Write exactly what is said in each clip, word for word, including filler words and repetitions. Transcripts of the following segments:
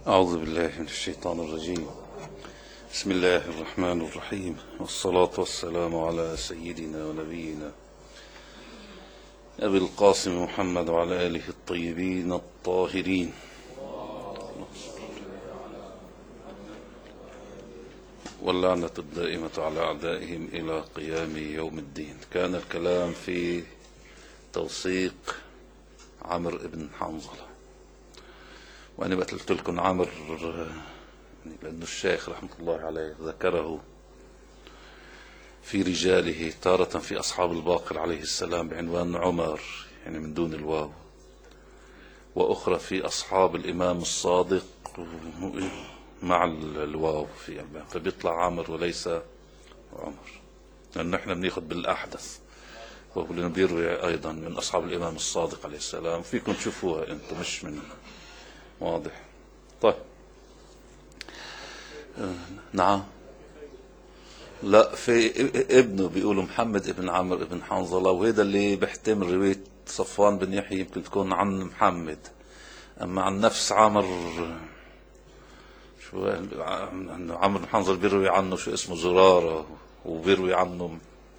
أعوذ بالله من الشيطان الرجيم. بسم الله الرحمن الرحيم، والصلاة والسلام على سيدنا ونبينا أبي القاسم محمد وعلى آله الطيبين الطاهرين. واللعنة الدائمة على أعدائهم إلى قيام يوم الدين. كان الكلام في توثيق عمرو بن حنظلة، وأنا قلت لكم عمرو لأن الشيخ رحمة الله عليه ذكره في رجاله تارة في أصحاب الباقر عليه السلام بعنوان عمر، يعني من دون الواو، وأخرى في أصحاب الإمام الصادق مع الواو في الباب، فبيطلع عمر وليس عمر، لأن نحن بناخذ بالأحدث، وهو اللي بيروي أيضا من أصحاب الإمام الصادق عليه السلام. فيكم تشوفوها أنتم، مش من واضح. طيب آه نعم، لا، في ابنه بيقولوا محمد ابن عمرو ابن حنظلة، وهذا اللي بيحتمل رواية صفوان بن يحيى يمكن تكون عن محمد، أما عن نفس عمرو شو عمرو بن حنظلة بيروي عنه شو اسمه زرارة، وبيروي عنه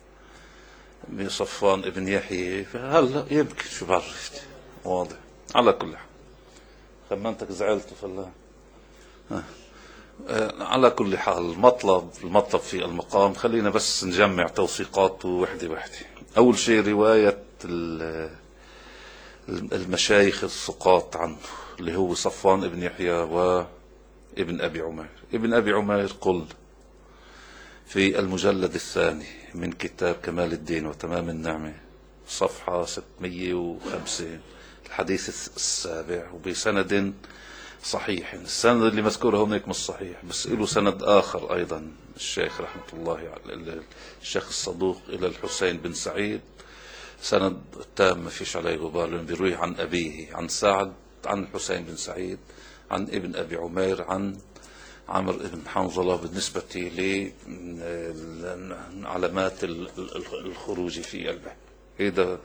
صفوان ابن يحيى، هلا يمكن شو بعرف. واضح. على كل حال خمنتك زعلت فلا آه. آه. على كل حال المطلب المطلب في المقام، خلينا بس نجمع توثيقاته وحده وحده. اول شيء رواية المشايخ الثقات عنه اللي هو صفوان ابن يحيى وابن ابي عمير. ابن ابي عمير قل في المجلد الثاني من كتاب كمال الدين وتمام النعمة صفحة ستمئة وخمسين الحديث السابع، وبسند صحيح. السند اللي مذكوره هناك مش صحيح، بس له سند آخر أيضا الشيخ رحمة الله على الشيخ الصدوق إلى الحسين بن سعيد، سند تام ما فيش عليه غبار، لأنه بيرويه عن أبيه عن سعد عن الحسين بن سعيد عن ابن أبي عمير عن عمرو بن حنظلة بالنسبة لعلامات الخروج في البحث. هذا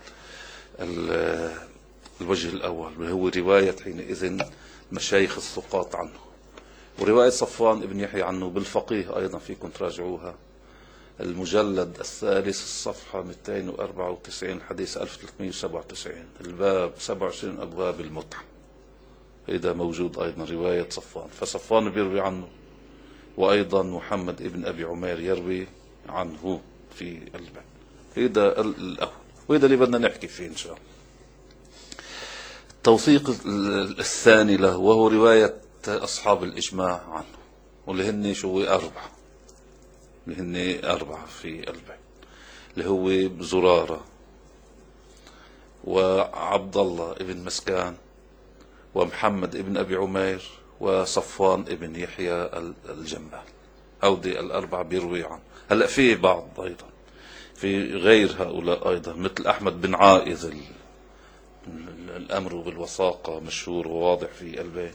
الوجه الأول، وهو رواية حينئذ مشايخ الثقات عنه. ورواية صفوان ابن يحيى عنه بالفقيه أيضا فيكم تراجعوها، المجلد الثالث الصفحة مئتين وأربعة وتسعين الحديث ألف وثلاثمئة وسبعة وتسعين الباب سبعة وعشرين أبواب المتعة. هذا موجود أيضا رواية صفوان، فصفوان بيروي عنه، وأيضا محمد ابن أبي عمير يروي عنه في الباب. هذا الأول، وهذا اللي بدنا نحكي فيه إن شاء الله. التوثيق الثاني له وهو رواية أصحاب الإجماع عنه، واللي هن شو أربعة، اللي هن أربعة في البيت، اللي هو زرارة وعبد الله ابن مسكان ومحمد ابن أبي عمير وصفوان ابن يحيى الجمال. هودي الأربعة بيروي عنه. هلأ في بعض أيضا في غير هؤلاء أيضا، مثل أحمد بن عائذ الأمر بالوثاقة مشهور وواضح في البيت،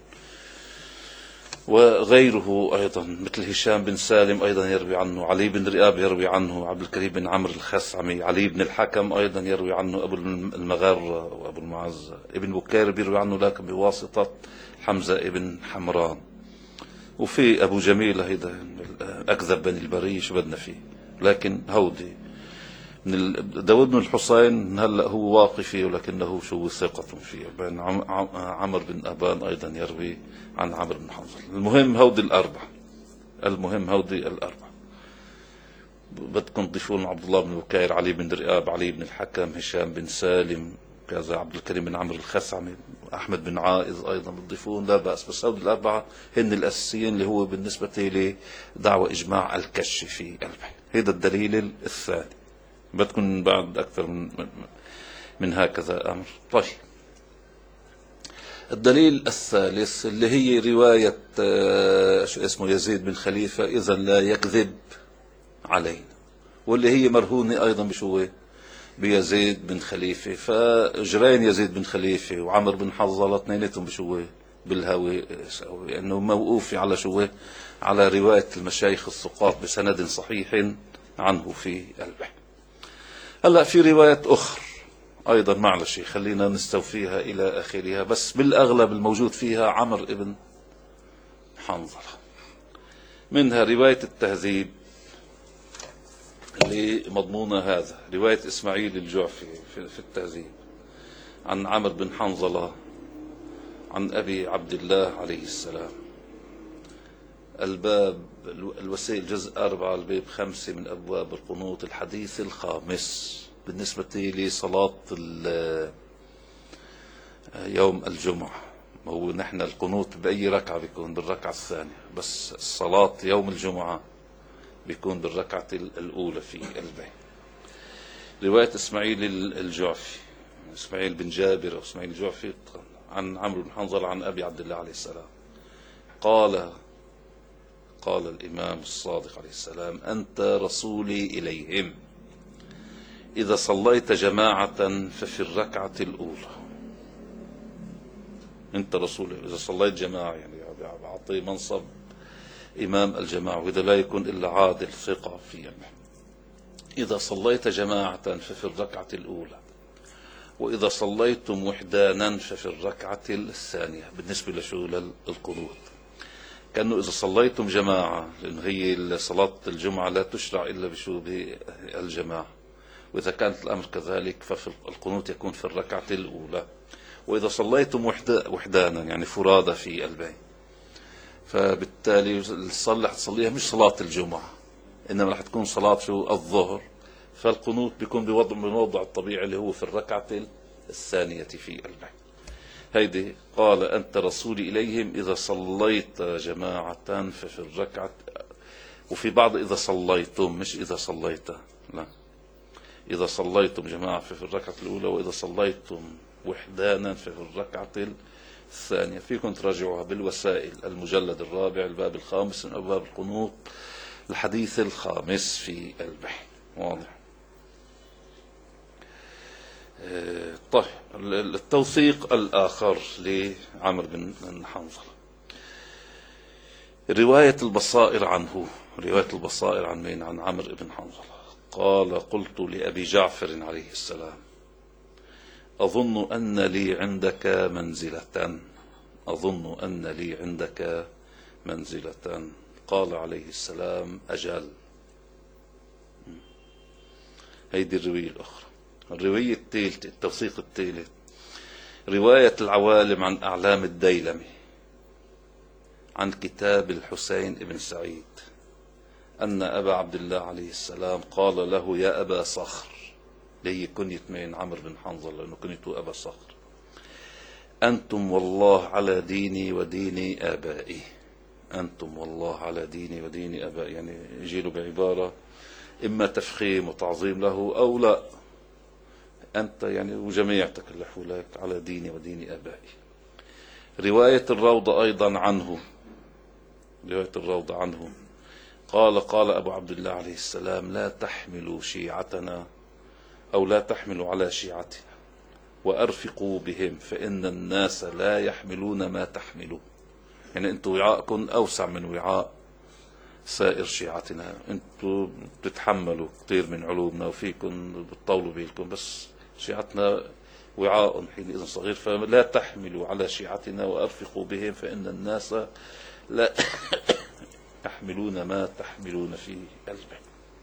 وغيره أيضا مثل هشام بن سالم أيضا يروي عنه، علي بن رئاب يروي عنه، عبد الكريم بن عمرو الخثعمي، علي بن الحكم أيضا يروي عنه، أبو المغارة وأبو المعزة، ابن بكير بيروي عنه لكن بواسطة حمزة ابن حمران. وفي أبو جميل هيدا أكذب بني البرية شو بدنا فيه، لكن هودي من داود بن الحسين هلا هو واقفي ولكنه شو ثقة فيه. بين عمرو بن أبان أيضا يروي عن عمرو بن حنظلة. المهم هودي الأربعة، المهم هودي الأربعة. بدكم تضيفون عبد الله بن بكير، علي بن رئاب، علي بن الحكم، هشام بن سالم كذا، عبد الكريم بن عمرو الخثعمي، أحمد بن عائذ أيضا بتضيفون، لا بأس، بس هودي الأربعة هن الأساسيين اللي هو بالنسبة لدعوة إجماع الكشف في البحث. هذا الدليل الثاني. بدكم بعد أكثر من, من هكذا أمر. طيب الدليل الثالث اللي هي رواية شو اسمه يزيد بن خليفة إذا لا يكذب علينا، واللي هي مرهونة أيضا بشو بيزيد بن خليفة. فجرين يزيد بن خليفة وعمر بن حنظلة اثنيناتهم بشو بالهوي، لأنه موقوف على شو على رواية المشايخ الثقات بسند صحيح عنه في البحث. هلا في رواية أخرى أيضا معلش خلينا نستوفيها إلى آخرها، بس بالأغلب الموجود فيها عمرو ابن حنظلة. منها رواية التهذيب اللي مضمونة هذا، رواية إسماعيل الجعفي في التهذيب عن عمرو بن حنظلة عن أبي عبد الله عليه السلام. الباب الوسائل جزء أربعة الباب خمسة من أبواب القنوت، الحديث الخامس بالنسبة لصلاة يوم الجمعة. هو نحن القنوت بأي ركعة بيكون؟ بالركعة الثانية، بس الصلاة يوم الجمعة بيكون بالركعة الأولى في البيت. رواية إسماعيل الجعفي، إسماعيل بن جابر أو إسماعيل الجعفي عن عمرو بن حنظلة عن أبي عبد الله عليه السلام قال قال الإمام الصادق عليه السلام: أنت رسولي إليهم، إذا صليت جماعة ففي الركعة الأولى. أنت رسولي إذا صليت جماعة، يعني أعطي منصب إمام الجماعة، وإذا لا يكون إلا عادل ثقة فيه. إذا صليت جماعة ففي الركعة الأولى، وإذا صليتم وحدانا ففي الركعة الثانية. بالنسبة لشو للقنوت، كأنه إذا صليتم جماعة، لأن هي صلاة الجمعة لا تشرع إلا بشو بالجماعة، وإذا كانت الأمر كذلك ففي القنوت يكون في الركعة الأولى. وإذا صليتم وحدانا يعني فرادى في البيت، فبالتالي الصلاة اللي حتصليها مش صلاة الجمعة، إنما رح تكون صلاة شو الظهر، فالقنوت بيكون بوضع من وضع الطبيعي اللي هو في الركعة الثانية في البيت. هيدي قال: أنت رسولي إليهم، إذا صليت جماعة ففي الركعة، وفي بعض إذا صليتم، مش إذا صليت، لا، إذا صليتم جماعة ففي الركعة الأولى، وإذا صليتم وحدانا ففي الركعة الثانية. فيكم تراجعوها بالوسائل المجلد الرابع الباب الخامس من أبواب القنوت، الحديث الخامس في البحث. واضح؟ اه طيب، التوثيق الآخر لعمرو بن حنظلة، رواية البصائر عنه. رواية البصائر عن مين؟ عن عمرو بن حنظلة. قال: قلت لأبي جعفر عليه السلام: أظن أن لي عندك منزلة، أظن أن لي عندك منزلة. قال عليه السلام: أجل. هيدي الرواية الأخرى. الرواية الثالثة، التوثيق الثالث، رواية العوالم عن أعلام الديلمي عن كتاب الحسين بن سعيد أن أبا عبد الله عليه السلام قال له: يا أبا صخر، لهي كنية من عمرو بن حنظلة لأنه كنيته أبا صخر، أنتم والله على ديني ودين آبائي. أنتم والله على ديني ودين آبائي، يعني يجي له بعبارة إما تفخيم وتعظيم له أو لا، أنت يعني وجميعتك اللي حولك على ديني ودين آبائي. رواية الروضة أيضا عنه، رواية الروضة عنه قال: قال أبو عبد الله عليه السلام: لا تحملوا شيعتنا أو لا تحملوا على شيعتنا وأرفقوا بهم، فإن الناس لا يحملون ما تحملوا. يعني أنتم وعاءكم أوسع من وعاء سائر شيعتنا، أنتم بتتحملوا كثير من علومنا وفيكم بتطولوا بيلكم، بس شيعتنا وعاء حينئذ صغير، فلا تحملوا على شيعتنا وأرفقوا بهم، فإن الناس لا يحملون ما تحملون في قلبه.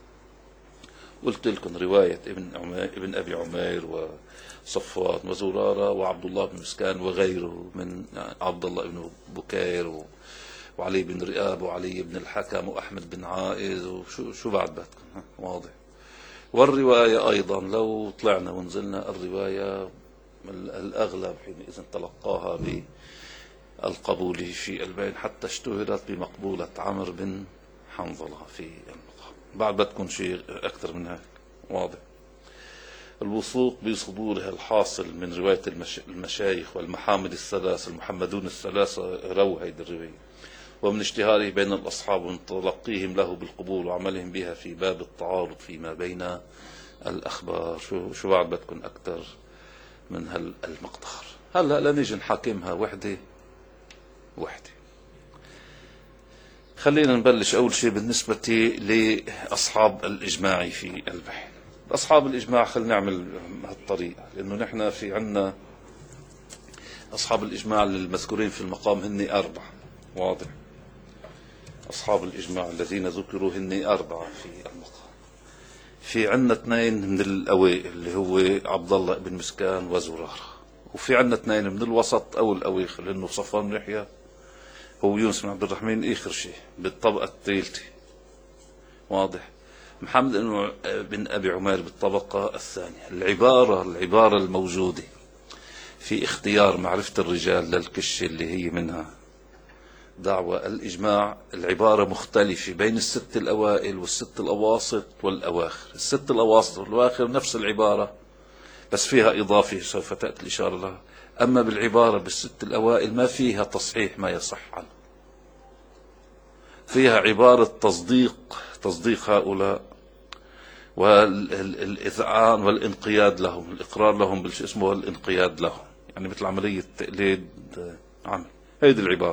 قلت لكم رواية ابن, ابن أبي عمير وصفوان وزرارة وعبد الله بن مسكان وغيره من عبد الله بن بكير وعلي بن رئاب وعلي بن الحكم وأحمد بن عائز، وشو شو بعد بدكم؟ واضح. والرواية أيضا لو طلعنا ونزلنا، الرواية الأغلب حينئذ تلقاها بالقبول في البين، حتى اشتهرت بمقبولة عمرو بن حنظلة في المقام. بعد بدكم شيء أكثر من هيك. واضح. الوثوق بصدورها الحاصل من رواية المشايخ والمحامد الثلاث، المحمدون الثلاثة رووا هيدي الرواية، ومن اشتهاره بين الأصحاب ومن تلقيهم له بالقبول وعملهم بها في باب التعارض فيما بين الأخبار. شو شو بعد بدكم أكثر من هالمقدار؟ هلا لنيجي نحاكمها وحدة وحدة. خلينا نبلش أول شيء بالنسبة لأصحاب الإجماع في البحث. أصحاب الإجماع خلينا نعمل هالطريقة، لأنه نحن في عنا أصحاب الإجماع المذكورين في المقام هن أربع. واضح. أصحاب الإجماع الذين ذكروا هن أربعة في المقام. في عنا اثنين من الأوائل اللي هو عبد الله بن مسكان وزرارة، وفي عنا اثنين من الوسط أو الأواخر لأنه صفوان بن يحيى هو يونس بن عبد الرحمن آخر شيء بالطبقة الثالثة. واضح. محمد بن أبي عمير بالطبقة الثانية. العبارة العبارة الموجودة في اختيار معرفة الرجال للكشة اللي هي منها دعوة الإجماع، العبارة مختلفة بين الست الأوائل والست الأواسط والأواخر. الست الأواسط والأواخر نفس العبارة بس فيها إضافة سوف تأتي الإشارة لها. أما بالعبارة بالست الأوائل ما فيها تصحيح ما يصح عنه، فيها عبارة تصديق تصديق هؤلاء والإذعان والإنقياد لهم، الإقرار لهم بالشيء اسمه والإنقياد لهم، يعني مثل عملية تقليد عمل. هذه العبارة.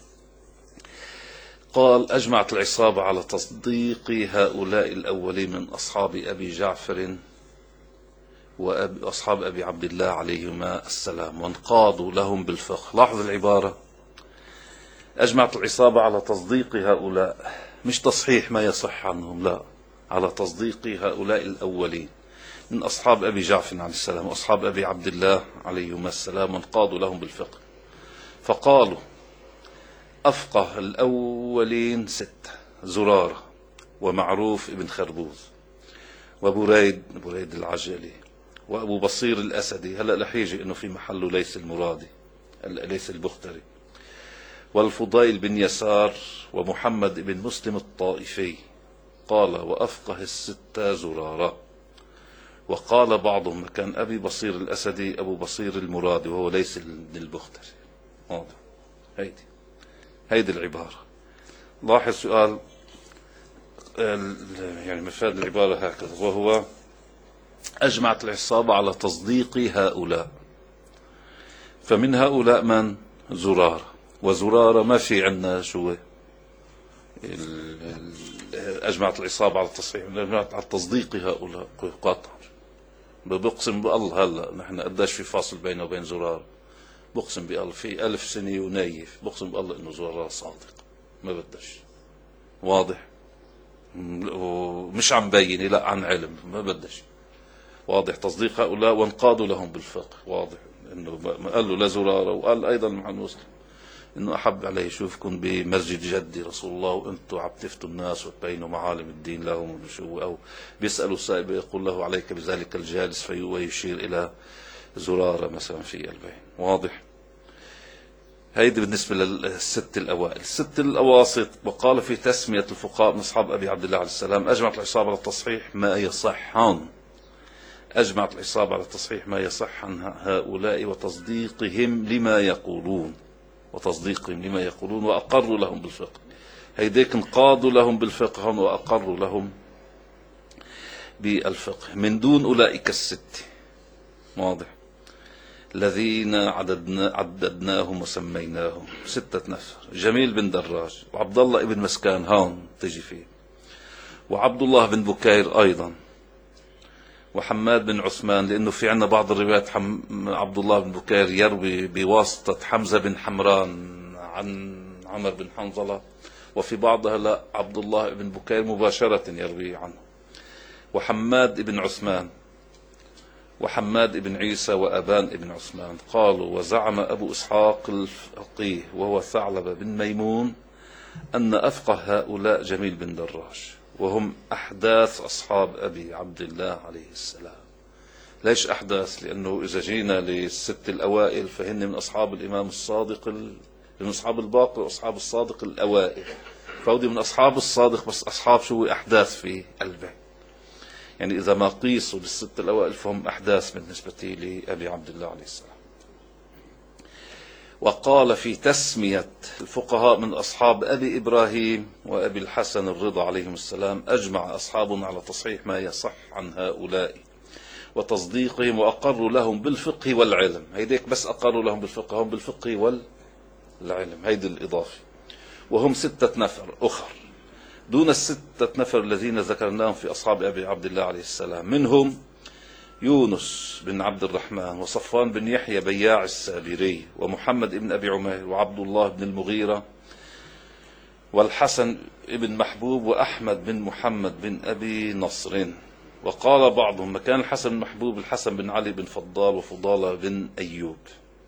قال أجمعت العصابة على تصديق هؤلاء الأولين من أصحاب أبي جعفر وأصحاب أبي عبد الله عليهما السلام وانقادوا لهم بالفقه. لاحظ العبارة، أجمعت العصابة على تصديق هؤلاء، مش تصحيح ما يصح عنهم، لا، على تصديق هؤلاء الأولين من أصحاب أبي جعفر عليه السلام وأصحاب أبي عبد الله عليهما السلام وانقادوا لهم بالفقه. فقالوا أفقه الأولين ستة: زرارة ومعروف ابن خربوز وبريد بريد العجلي وأبو بصير الأسدي، هلأ رح يجي إنه في محله ليس المرادي ليس البختري، والفضيل بن يسار ومحمد بن مسلم الطائفي. قال وأفقه الستة زرارة. وقال بعضهم كان أبي بصير الأسدي أبو بصير المرادي وهو ليس من البختري. واضح. هيدي هيدي العبارة. لاحظ سؤال يعني مفاد العبارة هكذا، وهو أجمعت العصابة على تصديق هؤلاء، فمن هؤلاء من؟ زرارة. وزرارة ما في عندنا شو أجمعت العصابة على التصحيح، أجمعت على تصديق هؤلاء قاطع. بقسم بالله هلا نحن قداش في فاصل بينه وبين زرارة، بقسم بالله في ألف سنة ونايف، بقسم بالله إنه زرارة صادق ما بدش. واضح. ومش عم بيني، لا عن علم ما بدش. واضح. تصديق هؤلاء وانقادوا لهم بالفقه. واضح انه قال له لزرارة، وقال ايضا مع مسلم انه احب عليه يشوفكم بمسجد جدي رسول الله وانتم عم تفتوا الناس وتبينوا معالم الدين لهم، او بيسالوا السائل يقول له عليك بذلك الجالس ويشير الى زرارة مثلا في البين. واضح. هيدي بالنسبة للست الأوائل. الست الأواسط وقال في تسمية الفقهاء من أصحاب أبي عبد الله عليه السلام أجمعت العصابة على التصحيح ما يصح عن أجمعت العصابة على التصحيح ما يصح عن هؤلاء وتصديقهم لما يقولون وتصديقهم لما يقولون وأقروا لهم بالفقه. هيديك انقادوا لهم بالفقه وأقروا لهم بالفقه من دون أولئك الست. واضح. الذين عددنا عددناهم وسميناهم ستة نفر: جميل بن دراج وعبد الله بن مسكان، هون تجي فيه، وعبد الله بن بكير أيضا، وحماد بن عثمان، لأنه في عنا بعض الروايات حم... عبد الله بن بكير يروي بواسطة حمزة بن حمران عن عمر بن حنظلة، وفي بعضها لا، عبد الله بن بكير مباشرة يروي عنه، وحماد بن عثمان وحماد بن عيسى وأبان بن عثمان. قالوا وزعم أبو إسحاق الفقيه وهو ثعلبة بن ميمون أن أفقه هؤلاء جميل بن دراج، وهم أحداث أصحاب أبي عبد الله عليه السلام. ليش أحداث؟ لأنه إذا جينا للست الأوائل فهن من أصحاب الإمام الصادق ال... من أصحاب الباقر وأصحاب الصادق الأوائل، فودي من أصحاب الصادق بس أصحاب شو أحداث في البيت، يعني إذا ما قيسوا بالست الأوائل فهم أحداث بالنسبة لأبي عبد الله عليه السلام. وقال في تسمية الفقهاء من أصحاب أبي إبراهيم وأبي الحسن الرضا عليهم السلام أجمع أصحابنا على تصحيح ما يصح عن هؤلاء وتصديقهم وأقروا لهم بالفقه والعلم. هيديك بس أقروا لهم بالفقه، هم بالفقه والعلم، هيدي الإضافة. وهم ستة نفر أخر دون الستة نفر الذين ذكرناهم في أصحاب أبي عبد الله عليه السلام، منهم يونس بن عبد الرحمن وصفوان بن يحيى بياع السابري ومحمد بن أبي عمير وعبد الله بن المغيرة والحسن بن محبوب وأحمد بن محمد بن أبي نصر. وقال بعضهم مكان الحسن بن محبوب الحسن بن علي بن فضال وفضالة بن أيوب.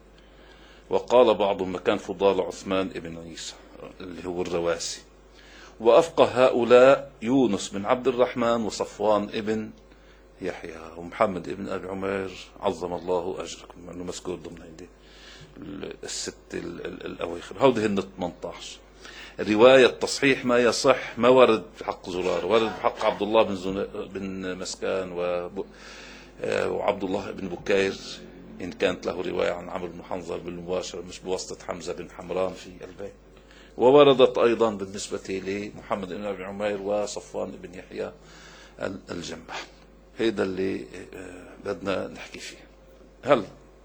وقال بعضهم مكان فضالة عثمان بن عيسى اللي هو الرواسي. وأفقه هؤلاء يونس بن عبد الرحمن وصفوان بن يحيى ومحمد بن أبي عمير عظم الله أجركم، أنه مذكور ضمن هيدي الست الأواخر. هودي هن ثمانية عشر رواية تصحيح ما يصح ما ورد بحق زرار، ورد بحق عبد الله بن, زن... بن مسكان و... وعبد الله بن بكير إن كانت له رواية عن عمرو بن حنظل بالمباشرة مش بواسطة حمزة بن حمران في البيت. ووردت أيضا بالنسبة لمحمد بن أبي عمير وصفوان بن يحيى الجمح. هيدا اللي بدنا نحكي فيه. هل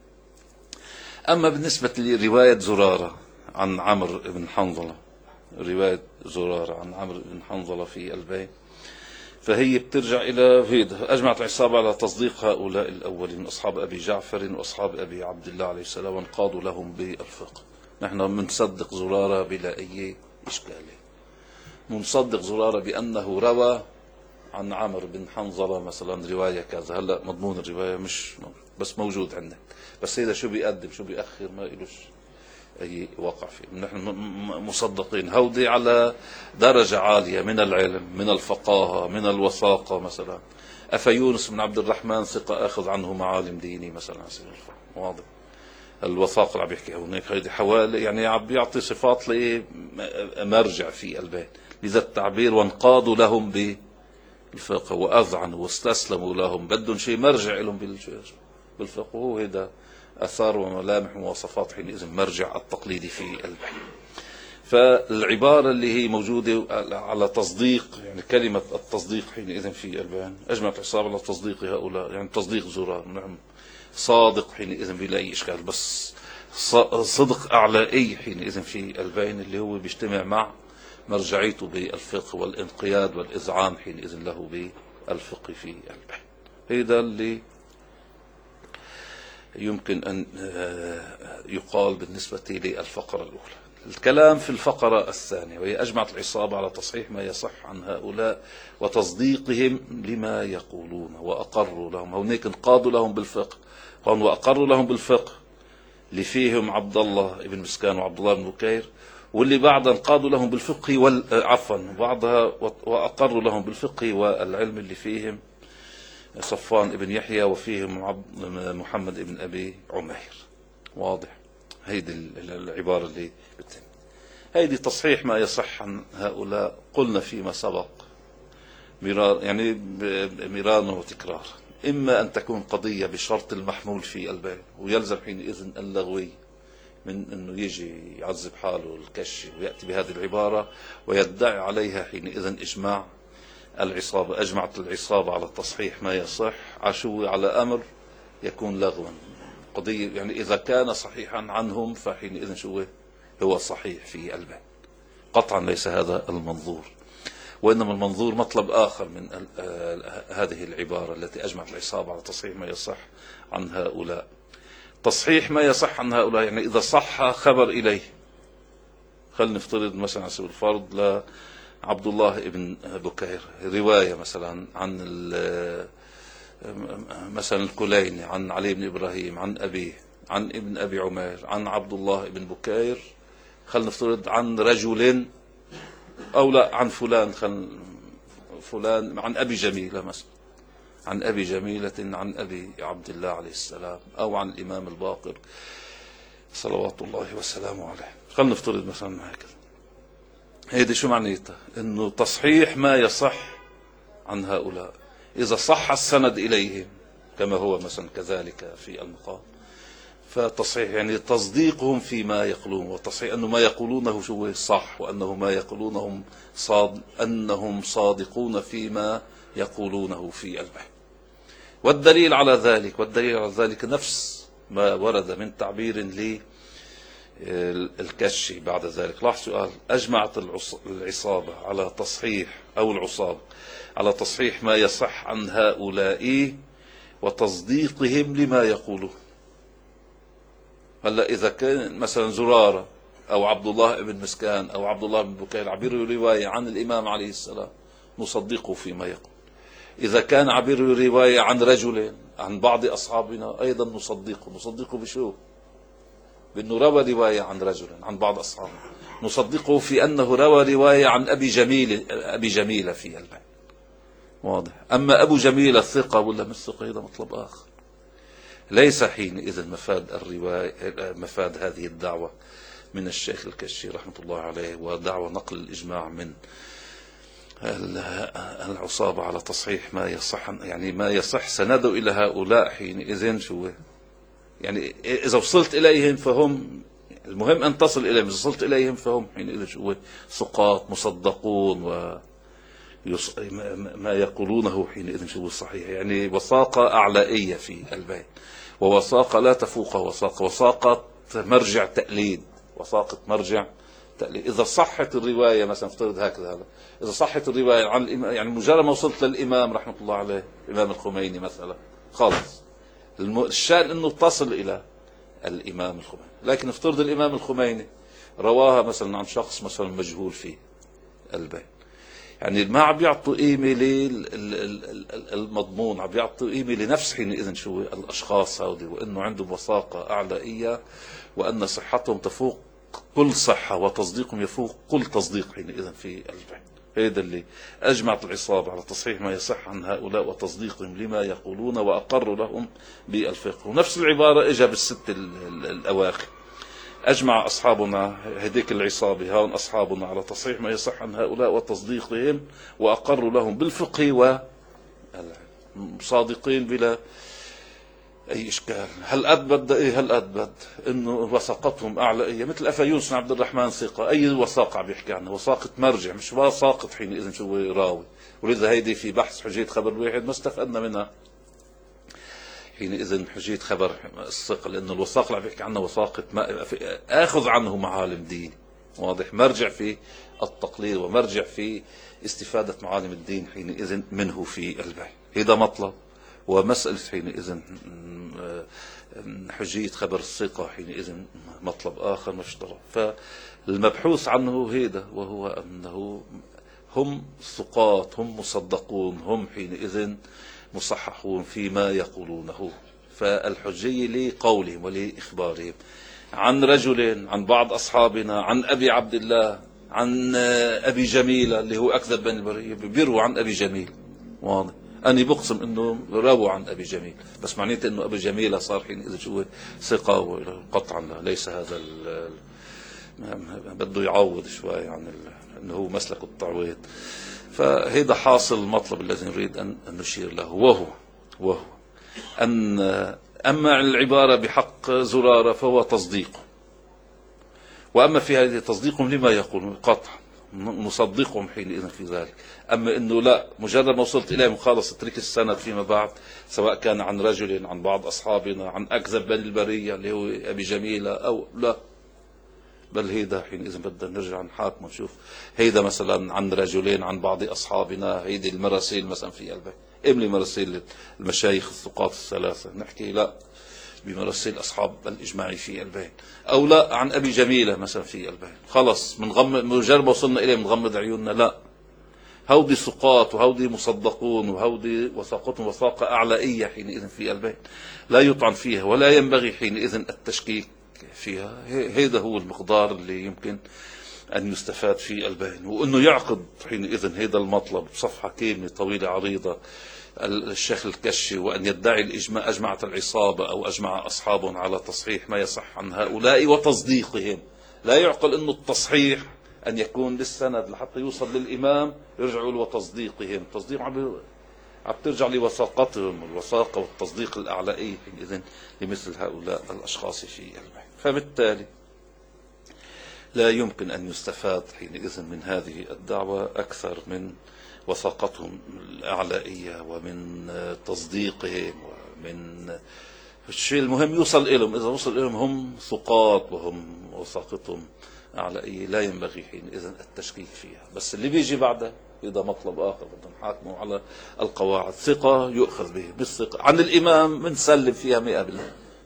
أما بالنسبة لرواية زرارة عن عمرو بن حنظلة، رواية زرارة عن عمرو بن حنظلة في البيت، فهي بترجع إلى هيدا أجمعت العصابة على تصديق هؤلاء الأولين من أصحاب أبي جعفر وأصحاب أبي عبد الله عليه السلام وانقادوا لهم بالفقه. نحن منصدق زرارة بلا أي إشكالية، منصدق زرارة بأنه روى عن عمرو بن حنظلة مثلا رواية كذا. هلا مضمون الرواية مش بس موجود عندك، بس هذا شو بيقدم شو بيأخر ما إلوش أي واقع فيه. نحن مصدقين هودي على درجة عالية من العلم من الفقاهة من الوثاقة. مثلا أفيونس بن عبد الرحمن ثقة أخذ عنه معالم ديني مثلا، واضح الوثاقة اللي عم يحكي هناك هيدي حوالي يعني عم بيعطي صفات لمرجع في البيت، لذا التعبير وانقادوا لهم بالفقه وأذعنوا واستسلموا لهم، بدهم شيء مرجع لهم بالفقه. وهو هذا أثار وملامح ومواصفات حينئذ مرجع التقليدي في البيت. فالعبارة اللي هي موجودة على تصديق يعني كلمة التصديق حينئذ في البيان أجمعت العصابة على تصديق هؤلاء، يعني تصديق زرار نعم صادق حينئذ بلا أي إشكال، بس صدق أعلى أي حينئذ في البين اللي هو بيجتمع مع مرجعيته بالفقه والانقياد والإذعان حينئذ له بالفقه في البين. هذا اللي يمكن أن يقال بالنسبة للفقرة الأولى. الكلام في الفقرة الثانية وهي أجمعت العصابة على تصحيح ما يصح عن هؤلاء وتصديقهم لما يقولون وأقروا لهم. هناك انقادوا لهم بالفقه وأقروا لهم بالفقه اللي فيهم عبد الله بن مسكان وعبد الله بن بكير، واللي بعدها انقادوا لهم بالفقه وال... عفوا بعضها وأقروا لهم بالفقه والعلم اللي فيهم صفوان بن يحيى وفيهم عبد محمد بن أبي عمير. واضح هيدي العبارة اللي بتم. هيدي تصحيح ما يصح عن هؤلاء. قلنا فيما سبق مرار يعني مرارا وتكرار، إما أن تكون قضية بشرط المحمول في البين ويلزم حينئذ اللغوي من أنه يجي يعذب حاله الكشي ويأتي بهذه العبارة ويدعي عليها حينئذ إجماع العصابة. أجمعت العصابة على تصحيح ما يصح عشو على أمر يكون لغوا قضية، يعني إذا كان صحيحا عنهم فحينئذ شو هو صحيح في البين. قطعا ليس هذا المنظور، وإنما المنظور مطلب آخر من هذه العبارة التي أجمعت العصابة على تصحيح ما يصح عن هؤلاء. تصحيح ما يصح عن هؤلاء يعني إذا صح خبر إليه، خلينا نفترض مثلا على سبيل الفرض لعبد الله بن بكير رواية مثلا عن مثلا الكليني عن علي بن إبراهيم عن أبيه عن ابن أبي عمير عن عبد الله بن بكير، خلينا نفترض عن رجل أو لا عن فلان خل فلان عن أبي جميلة مثلا عن أبي جميلة عن أبي عبد الله عليه السلام أو عن الإمام الباقر صلوات الله وسلامه عليه. خلينا نفترض مثلا هكذا. هيدي شو معنيتها؟ إنه تصحيح ما يصح عن هؤلاء إذا صح السند إليهم كما هو مثلا كذلك في المقام، فتصحيح يعني تصديقهم فيما يقولون، وتصحيح أنه ما يقولونه شو صح وأنه ما يقولونهم صاد أنهم صادقون فيما يقولونه في البحث. والدليل على ذلك والدليل على ذلك نفس ما ورد من تعبير للكشي بعد ذلك. لاحظ سؤال: أجمعت العصابة على تصحيح أو العصابة على تصحيح ما يصح عن هؤلاء وتصديقهم لما يقولون. هلا إذا كان مثلا زرارة أو عبد الله بن مسكان أو عبد الله بن بكير عبير رواية عن الإمام عليه السلام نصدقه فيما يقول. إذا كان عبير رواية عن رجل عن بعض أصحابنا أيضا نصدقه. نصدقه بشو؟ بأنه روى رواية عن رجل عن بعض أصحابنا. نصدقه في أنه روى رواية عن أبي جميل أبي جميلة في البيت. واضح. أما أبو جميل الثقة ولا مش ثقة هذا مطلب آخر. ليس حينئذ مفاد الرواية مفاد هذه الدعوة من الشيخ الكشي رحمة الله عليه ودعوة نقل الإجماع من العصابة على تصحيح ما يصح، يعني ما يصح سنده إلى هؤلاء حينئذ شو يعني إذا وصلت إليهم فهم المهم أن تصل إليهم. إذا وصلت إليهم فهم حينئذ شو ثقات مصدقون و ما يقولونه حينئذ شو صحيح، يعني وثاقة أعلائية في البيت، ووثاقة لا تفوق وثاقة، وثاقة مرجع تقليد، وثاقة مرجع تقليد. إذا صحت الرواية مثلا افترض هكذا هذا إذا صحت الرواية عن الإمام، يعني مجرد ما وصلت للإمام رحمة الله عليه الإمام الخميني مثلا خالص الشأن أنه تصل إلى الإمام الخميني. لكن افترض الإمام الخميني رواها مثلا عن شخص مثلا مجهول في البيت، يعني ما عم يعطوا قيمة للمضمون، عم يعطوا قيمة لنفس حينئذ شو الأشخاص هؤلاء، وأنه عندهم وثاقة أعلائية، وأن صحتهم تفوق كل صحة وتصديقهم يفوق كل تصديق حينئذ في البيت. هذا اللي أجمعت العصابة على تصحيح ما يصح عن هؤلاء وتصديقهم لما يقولون، وأقروا لهم بالفقه. ونفس العبارة إجا بالست الأواخر، أجمع أصحابنا هذيك العصابة هون أصحابنا على تصحيح ما يصح عن هؤلاء وتصديقهم، وأقروا لهم بالفقه وصادقين بلا أي إشكال. هل أثبت إيه هل أثبت إنه وثاقتهم أعلى مثل أفا يونس بن عبد الرحمن ثقة، أي وثاقة عم يحكي عنها؟ وثاقة مرجع مش وثاقة حينئذ شو راوي. ولذا هيدي في بحث حجية خبر واحد ما استفدنا منها حينئذ حجية خبر الثقة، لأنه الوثاقة اللي عم يحكي عنها وثاقة ما آخذ عنه معالم دين. واضح. مرجع في التقليد ومرجع في استفادة معالم الدين حينئذ منه في البيت. هذا مطلب. ومسألة حينئذ حجية خبر الثقة حينئذ مطلب آخر مشترك. فالمبحوث عنه هذا، وهو أنه هم ثقات، هم مصدقون، هم حينئذ مصححون فيما يقولونه. فالحجية لقولهم ولإخبارهم عن رجل عن بعض أصحابنا عن أبي عبد الله عن أبي جميل اللي هو أكذب بني البرية، بيروا عن أبي جميل. واضح. أنا بقسم إنه رووا عن أبي جميل، بس معنيته إنه أبي جميل صار حين إذا شو ثقة قطعا لا. ليس هذا بده يعوض شوي عن إنه هو مسلك التعويض. فهذا حاصل المطلب الذي نريد أن نشير له، وهو وهو أن أما العبارة بحق زرارة فهو تصديق، وأما في هذه تصديقهم لما يقول قطعا نصدقهم حينئذ في ذلك. أما إنه لا مجرد ما وصلت إليهم خالص اترك السند فيما بعد، سواء كان عن رجل عن بعض أصحابنا عن أكذب بني البرية اللي هو أبي جميلة أو لا، بل هيدا حينئذ بدنا نرجع نحاكم ونشوف هيدا مثلا عن رجلين عن بعض أصحابنا، هيدي المراسيل مثلا في البيت، املي مراسيل المشايخ الثقات الثلاثة، نحكي لا بمراسيل أصحاب الإجماع في البيت، أو لا عن أبي جميلة مثلا في البيت. خلص منغمض مجرد ما وصلنا إليه منغمض عيوننا، لا هودي ثقات وهودي مصدقون وهودي وثاقتهم وثاقة أعلائية حينئذ في البيت لا يطعن فيها ولا ينبغي حينئذ التشكيك فيها. هذا هو المقدار اللي يمكن أن يستفاد في البين، وأنه يعقد حينئذ هذا المطلب بصفحة كاملة طويلة عريضة الشيخ الكشي، وأن يدعي الإجماع أجمعت العصابة أو أجمع أصحابهم على تصحيح ما يصح عن هؤلاء وتصديقهم. لا يعقل أنه التصحيح أن يكون للسند لحتى يوصل للإمام يرجعوا وتصديقهم. تصديق عم ترجع لوثاقتهم، الوثاقة والتصديق الأعلائي حينئذ لمثل هؤلاء الأشخاص في البيت. فبالتالي لا يمكن أن يستفاد حينئذ من هذه الدعوة أكثر من وثاقتهم الأعلائية ومن تصديقهم ومن الشيء المهم يوصل إليهم. إذا وصل إليهم هم ثقات وهم وثاقتهم أعلائية لا ينبغي حينئذ التشكيك فيها. بس اللي بيجي بعده إذا مطلب آخر بدنا نحاكمه على القواعد. ثقة يؤخذ به بالثقة عن الإمام بنسلم فيها مئة بالمئة،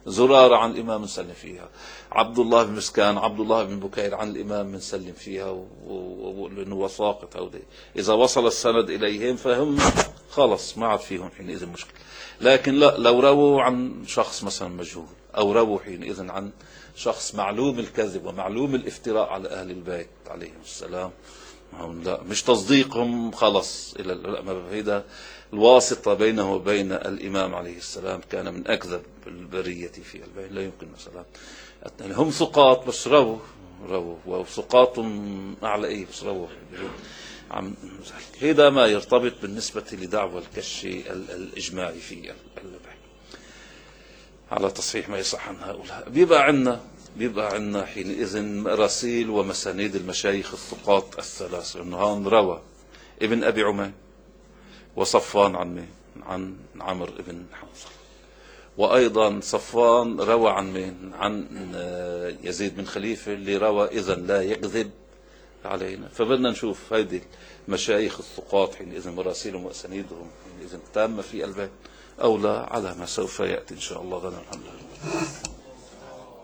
زرارة عن الإمام نسلم فيها، عبد الله بن مسكان، عبد الله بن بكير عن الإمام بنسلم فيها، لأنه وساقط هؤلاء إذا وصل السند إليهم فهم خلص ما عاد فيهم حينئذ مشكلة. لكن لا، لو رووا عن شخص مثلا مجهول، أو رووا حينئذ عن شخص معلوم الكذب ومعلوم الافتراء على أهل البيت عليهم السلام، لا مش تصديقهم خلص إلى هذا الواسطة بينه وبين الإمام عليه السلام كان من أكذب البرية في البيت، لا يمكن مثلا. هم ثقات بس رووا رووا وثقات أعلى إيه بس رووا عم. هذا ما يرتبط بالنسبة لدعوى الكش الإجماعي في البيت على تصحيح ما يصح عن هؤلاء. بيبقى عندنا بيبقى عندنا حينئذ مراسيل ومسانيد المشايخ الثقات الثلاثة، انه هون روى ابن ابي عمير وصفوان عن مين؟ عن عمرو بن حنظل، وايضا صفوان روى عن مين؟ عن يزيد بن خليفة اللي روى اذا لا يكذب علينا. فبدنا نشوف هذه المشايخ الثقات حينئذ مراسيلهم واسانيدهم حينئذ تامة في البيت او لا، على ما سوف ياتي ان شاء الله غدا. الحمد لله.